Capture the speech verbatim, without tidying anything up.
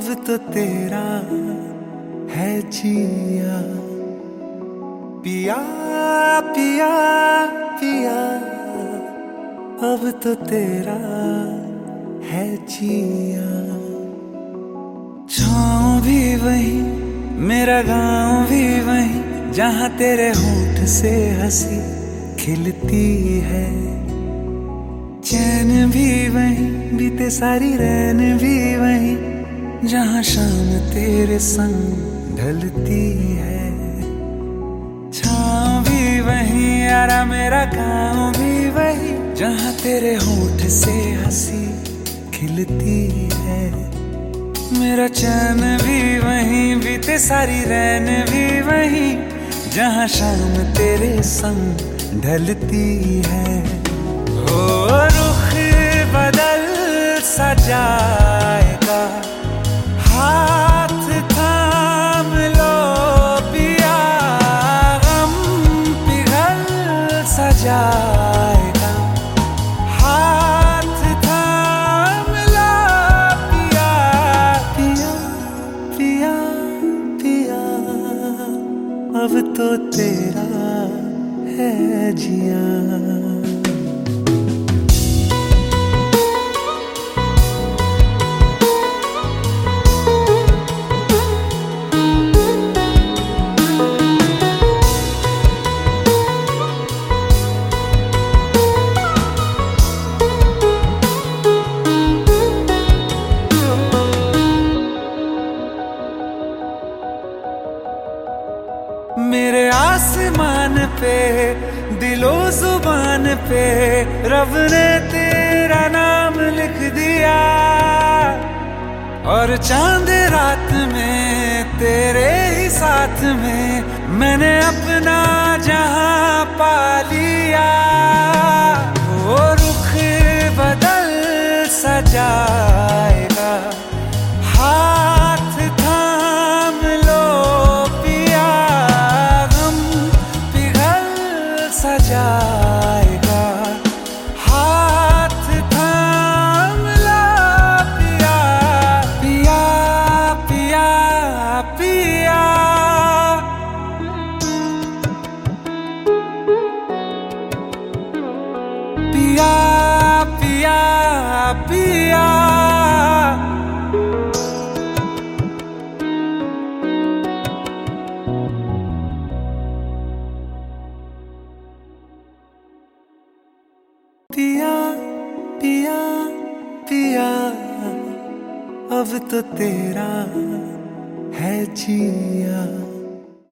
अब तो तेरा है जिया। पिया पिया पिया, अब तो तेरा है जिया। छाँव भी वही, मेरा गाँव भी वही, जहाँ तेरे होठ से हंसी खिलती है। चैन भी वही, बीते सारी रैन भी वही, जहाँ शाम तेरे संग ढलती है। छाँव भी वही यारा, मेरा गाँव भी वही, जहाँ तेरे होठ से हंसी खिलती है। मेरा चैन भी वही, बीते सारी रैन भी वही, जहाँ शाम तेरे संग ढलती है। हो रुख बदल सा जाएगा, हाथ थाम लो पिया, गम पिघल सा जाएगा, हाथ थाम लो पिया। पिया पिया पिया, अब तो तेरा है जिया। मेरे आसमान पे, दिलो जुबान पे, रब ने तेरा नाम लिख दिया। और चांद रात में तेरे ही साथ में, मैंने अपना जहां पा लिया। वो रुख बदल सा जाएगा, हाथ थाम लो पिया, गम पिघल सा जाएगा, हाथ थाम लो पिया। पिया पिया पिया, पिया पिया पिया। पिया पिया पिया, अब तो तेरा है जिया।